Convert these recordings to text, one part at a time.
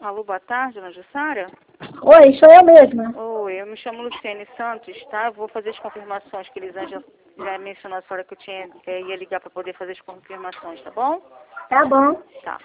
Alô, boa tarde, dona Jussara? Oi, sou eu mesma. Oi, eu me chamo Luciene Santos, tá? Eu vou fazer as confirmações que Elisângela já mencionou a senhora que eu ia ligar para poder fazer as confirmações, tá bom? Tá bom. Tá.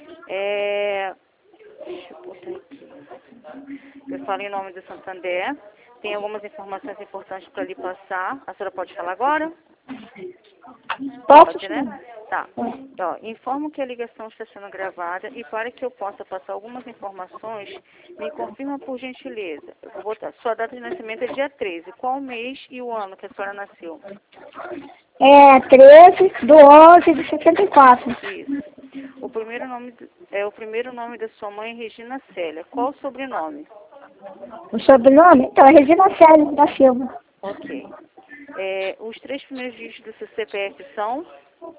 Deixa eu botar aqui. Eu falo em nome do Santander. Tem algumas informações importantes para lhe passar. A senhora pode falar agora? Posso? Né? Tá. Ó, informo que a ligação está sendo gravada e para que eu possa passar algumas informações, me confirma por gentileza. Eu vou botar. Sua data de nascimento é dia 13. Qual o mês e o ano que a senhora nasceu? É 13/11/64. Isso. O primeiro nome da sua mãe é Regina Célia. Qual o sobrenome? O sobrenome? Então, é Regina Célia da Silva. Ok. Os 3 primeiros dígitos do seu CPF são?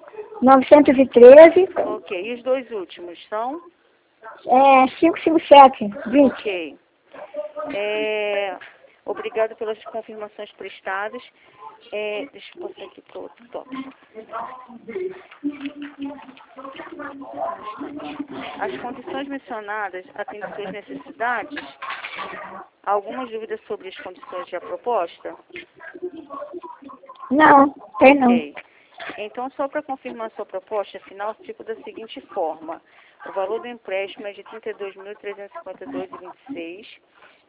913. Ok. E os 2 últimos são? 557. 20. Ok. Obrigado pelas confirmações prestadas. Deixa eu passar aqui para outro tópico. As condições mencionadas atendem suas necessidades? Algumas dúvidas sobre as condições da proposta? Não, tem não. Ok. Então, só para confirmar sua proposta final, fica da seguinte forma. O valor do empréstimo é de R$ 32.352,26.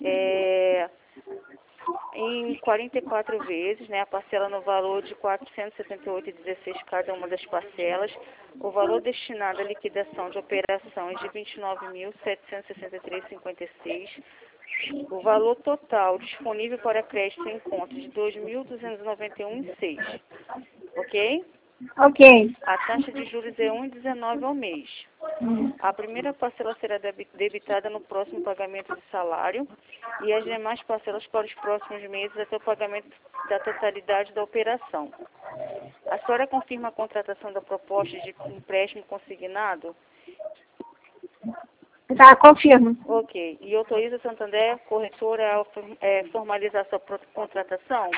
Em 44 vezes, né, a parcela no valor de R$ 478,16 cada uma das parcelas. O valor destinado à liquidação de operação é de R$ 29.763,56. O valor total disponível para crédito em conta de R$ 2.291,06. Ok? Ok. A taxa de juros é 1,19 ao mês. A primeira parcela será debitada no próximo pagamento do salário e as demais parcelas para os próximos meses até o pagamento da totalidade da operação. A senhora confirma a contratação da proposta de empréstimo consignado? Tá, confirmo. Ok. E autoriza Santander, corretora, a formalizar sua contratação?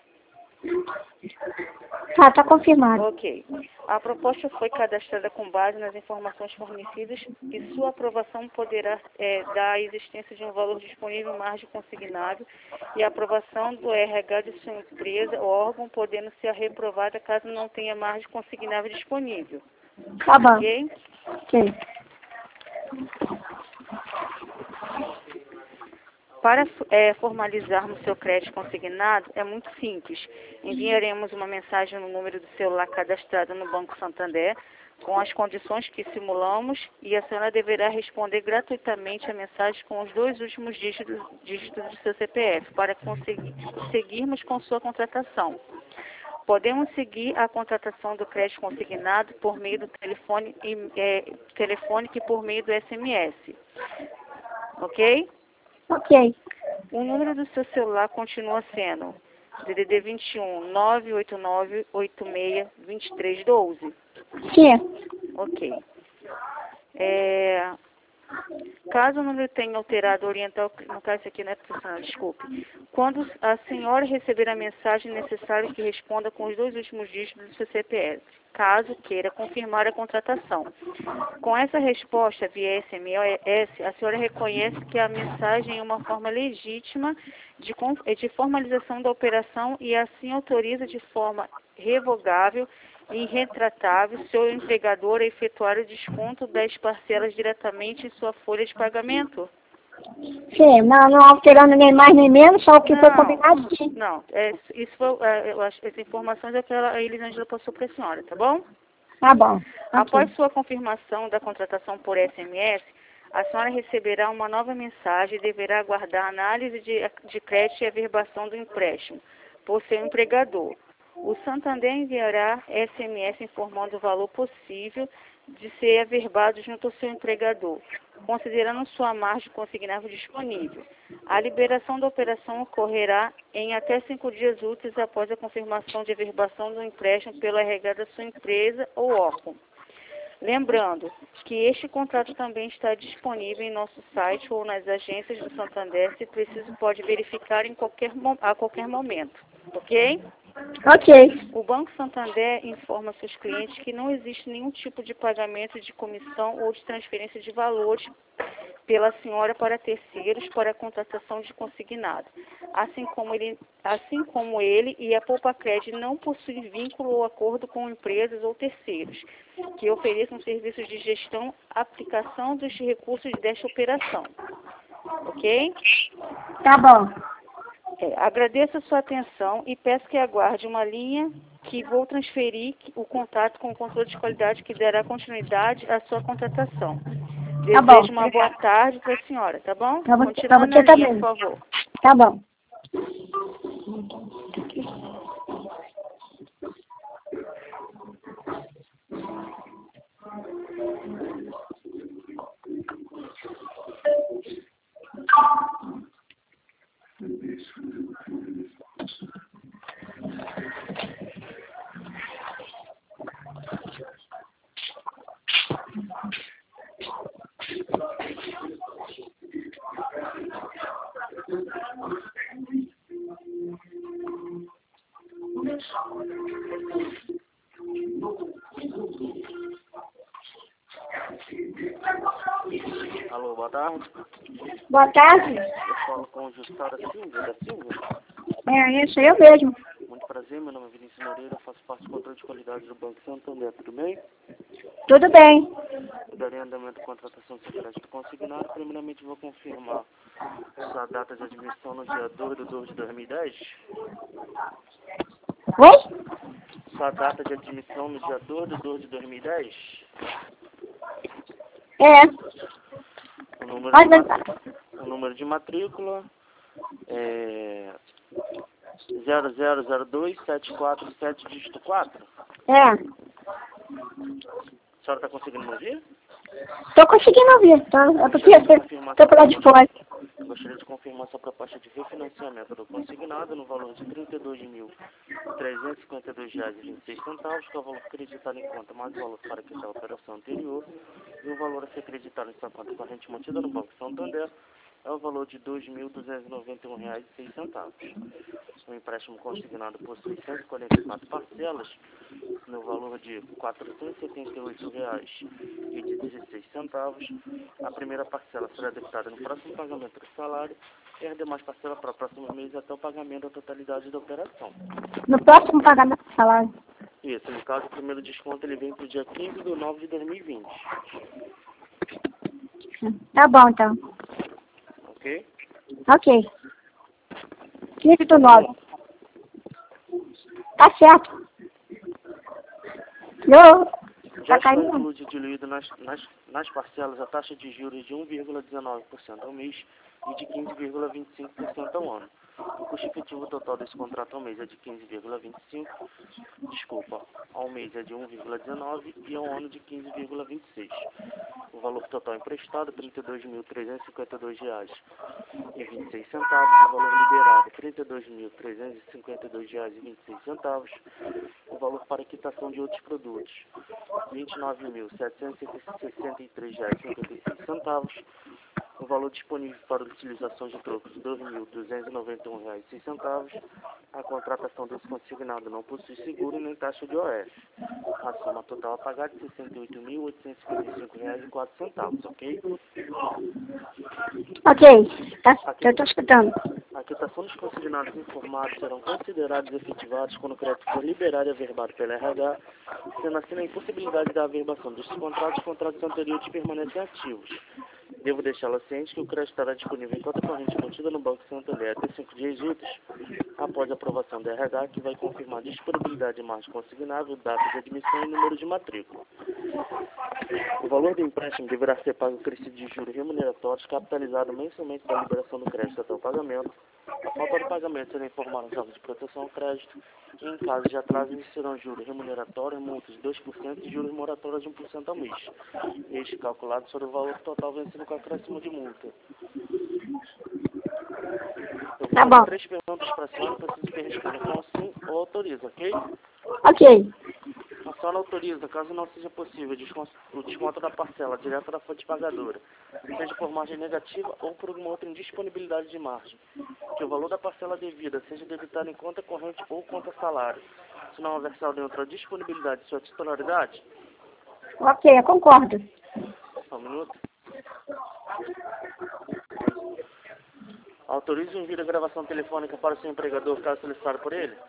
Tá confirmado. Ok. A proposta foi cadastrada com base nas informações fornecidas e sua aprovação poderá dar a existência de um valor disponível em margem consignável e a aprovação do RH de sua empresa ou órgão podendo ser reprovada caso não tenha margem consignável disponível. Tá bom. Ok? Ok. Para formalizarmos seu crédito consignado, é muito simples. Enviaremos uma mensagem no número do celular cadastrado no Banco Santander, com as condições que simulamos, e a senhora deverá responder gratuitamente a mensagem com os 2 últimos dígitos do seu CPF, para seguirmos com sua contratação. Podemos seguir a contratação do crédito consignado por meio do telefônico e por meio do SMS. Ok? Ok. O número do seu celular continua sendo DDD 21 989 86 2312. Sim. Ok. Caso o número tenha alterado oriental, no caso aqui não é profissional, desculpe. Quando a senhora receber a mensagem, é necessário que responda com os 2 últimos dígitos do seu CPF, caso queira confirmar a contratação. Com essa resposta via SMS, a senhora reconhece que a mensagem é uma forma legítima de formalização da operação e assim autoriza de forma revogável e irretratável seu empregador a efetuar o desconto das parcelas diretamente em sua folha de pagamento? Sim, não alterando nem mais nem menos, só o que foi combinado, sim. Não, isso foi, as informações é que a Elisângela passou para a senhora, tá bom? Tá bom. Após sua confirmação da contratação por SMS, a senhora receberá uma nova mensagem e deverá aguardar a análise de crédito e averbação do empréstimo por seu empregador. O Santander enviará SMS informando o valor possível de ser averbado junto ao seu empregador, considerando sua margem consignável disponível. A liberação da operação ocorrerá em até 5 dias úteis após a confirmação de averbação do empréstimo pelo RH da sua empresa ou órgão. Lembrando que este contrato também está disponível em nosso site ou nas agências do Santander, se preciso pode verificar a qualquer momento, ok? Ok. O Banco Santander informa seus clientes que não existe nenhum tipo de pagamento de comissão ou de transferência de valores pela senhora para terceiros para a contratação de consignado, assim como ele e a Poupacred não possuem vínculo ou acordo com empresas ou terceiros que ofereçam serviços de gestão, aplicação dos recursos desta operação. Ok? Tá bom. Agradeço a sua atenção e peço que aguarde uma linha que vou transferir o contato com o controle de qualidade que dará continuidade à sua contratação. Tá bom. Desejo uma boa tarde para a senhora, tá bom? Pra Continuando você na linha, também. por favor. Tá bom. Alô, boa tarde. Boa tarde. Eu falo com o Jussara Silva, da Silva. Isso eu mesmo. Muito prazer, meu nome é Vinícius Moreira, eu faço parte do controle de qualidade do Banco Santander, tudo bem? Tudo bem. Eu darei andamento à contratação de crédito consignado. Primeiramente, vou confirmar sua data de admissão no dia 2/2 de 2010. Oi? Sua data de admissão no dia 2/2 de 2010. O número de matrícula é 0002747, dígito 4. A senhora está conseguindo me ouvir? Tô conseguindo ouvir. Tô por lá de fora. Gostaria de confirmar sua proposta de refinanciamento do consignado no valor de R$ 32.352,26, que é o valor acreditado em conta, mais o valor para quitar a operação anterior, e o valor a ser acreditado em sua conta corrente mantida no Banco Santander é o valor de R$ 2.291,06. O empréstimo consignado possui 144 parcelas, no valor de R$ 478,16. A primeira parcela será debitada no próximo pagamento do salário e as demais parcelas para o próximo mês até o pagamento da totalidade da operação. No próximo pagamento do salário. Isso, no caso, o primeiro desconto ele vem para o dia 15/9/2020. Tá bom, então. Ok? Ok. 15/9. Tá certo. Já Tá está caindo? incluído diluído nas parcelas a taxa de juros de 1,19% ao mês e de 15,25% ao ano. O custo efetivo total desse contrato ao mês é de 15,25%, ao mês é de 1,19% e ao ano de 15,26%. O valor total emprestado R$ 32.352,26. O valor liberado R$ 32.352,26. O valor para quitação de outros produtos R$ 29.763,56. O valor disponível para utilização de trocos R$ 2.291,06. A contratação desse consignado não possui seguro nem taxa de OF. A soma total a pagar de R$ 68.855,04, ok? Ok. Eu tô escutando. A quitação dos consignados informados serão considerados efetivados quando o crédito for liberado e averbado pela RH, sendo assim a impossibilidade da averbação dos contratos anteriores permanecem ativos. Devo deixá-la ciente que o crédito estará disponível em conta corrente mantida no Banco Santander até 5 dias úteis após a aprovação da RH, que vai confirmar disponibilidade de margem consignável, data de admissão e número de matrícula. O valor do empréstimo deverá ser pago crescido de juros remuneratórios, capitalizado mensalmente da liberação do crédito até o pagamento. A falta de pagamento será informada às aulas de proteção ao crédito e, em caso de atraso, existirão juros remuneratórios, multas de 2% e juros moratórios de 1% ao mês. Este calculado sobre o valor total vencido com acréscimo de multa. Eu Tá vou bom. fazer 3 perguntas para a senhora, preciso que responda com sim ou autoriza, ok? Ok. A senhora autoriza, caso não seja possível, o desconto da parcela direto da fonte pagadora, seja por margem negativa ou por alguma outra indisponibilidade de margem, que o valor da parcela devida seja debitado em conta corrente ou conta salário, se não houver saldo em outra disponibilidade de sua titularidade? Ok, eu concordo. Só um minuto. Autoriza o envio da gravação telefônica para o seu empregador, caso solicitado por ele?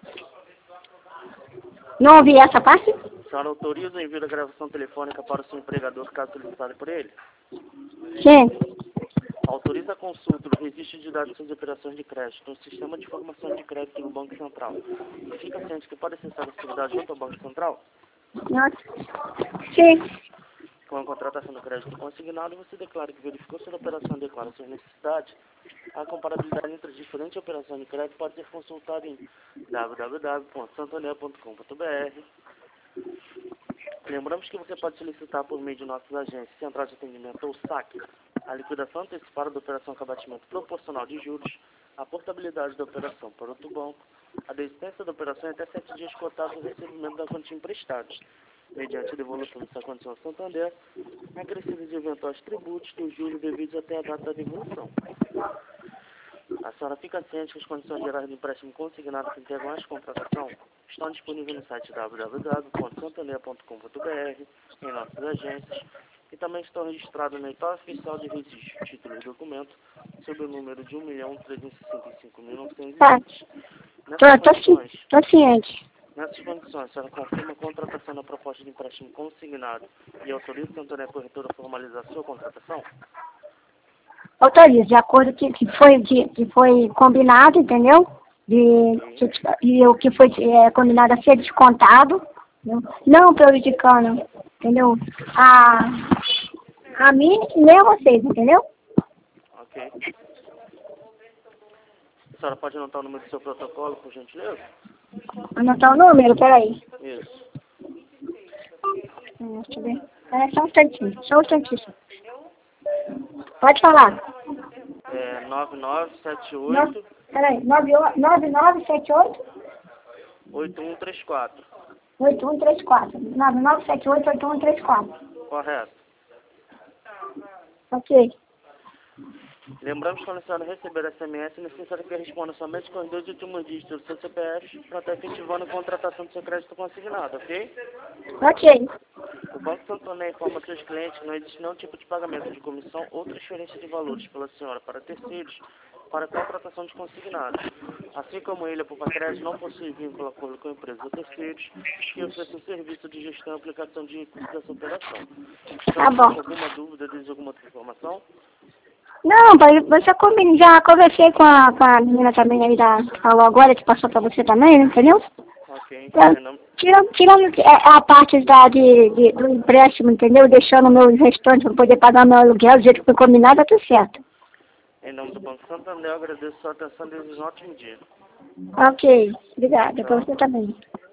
Não ouvi essa parte? A senhora autoriza o envio da gravação telefônica para o seu empregador, caso solicitado por ele? Sim. Autoriza a consulta do registro de dados de suas operações de crédito no sistema de informação de crédito do Banco Central. E fica ciente que pode acessar a atividade junto ao Banco Central? Nossa. Sim. Com a contratação do crédito consignado, você declara que verificou se a operação adequada às suas necessidades. A comparabilidade entre as diferentes operações de crédito pode ser consultada em www.santander.com.br. Lembramos que você pode solicitar por meio de nossas agências, Central de Atendimento ou SAC, a liquidação antecipada da operação com abatimento proporcional de juros, a portabilidade da operação para outro banco, a desistência da operação até 7 dias cotados no recebimento da quantia emprestada, mediante a devolução dessa condição ao Santander, acrescidos de eventuais tributos dos juros devidos até a data da devolução. A senhora fica ciente que as condições gerais do empréstimo consignado que integram esta contratação estão disponíveis no site www.santander.com.br, em nossas agências, e também estão registradas na edital oficial de registro, título e documento, sob o número de 1.365.920. Tá. Tô ciente. Nessas condições, a senhora confirma a contratação da proposta de empréstimo consignado e autoriza o Santander Corretora a formalizar a sua contratação? Autorizo, de acordo com que foi combinado, entendeu? E o que foi combinado a ser descontado, entendeu? Não prejudicando, entendeu? A mim nem a vocês, entendeu? Ok. A senhora pode anotar o número do seu protocolo, por gentileza? Anotar o número, peraí. Isso. Deixa eu ver. Só um instantinho, Pode falar. 9978... Peraí, 9978... 8134. 8134. 9978-8134. Correto. Ok. Lembramos que quando a senhora receber SMS, é necessário que responda somente com os 2 últimos dígitos do seu CPF para estar efetivando a contratação do seu crédito consignado, ok? Ok. O Banco Santander informa seus clientes que não existe nenhum tipo de pagamento de comissão ou transferência de valores pela senhora para terceiros para a contratação de consignado. Assim como ele, a Poupa Crédito não possui vínculo acordo com empresas ou terceiros que oferecem serviço de gestão e aplicação de recursos dessa operação. Tá bom. Alguma dúvida, deseja alguma outra informação? Não, pai, já conversei com a menina também aí falou agora, que passou pra você também, entendeu? Ok, Tirando a parte do empréstimo, entendeu? Deixando meus restantes para poder pagar meu aluguel do jeito que foi combinado, tá tudo certo. Em nome do Banco Santander, eu agradeço a sua atenção e desejo um ótimo dia. Ok, obrigada. Pra você também.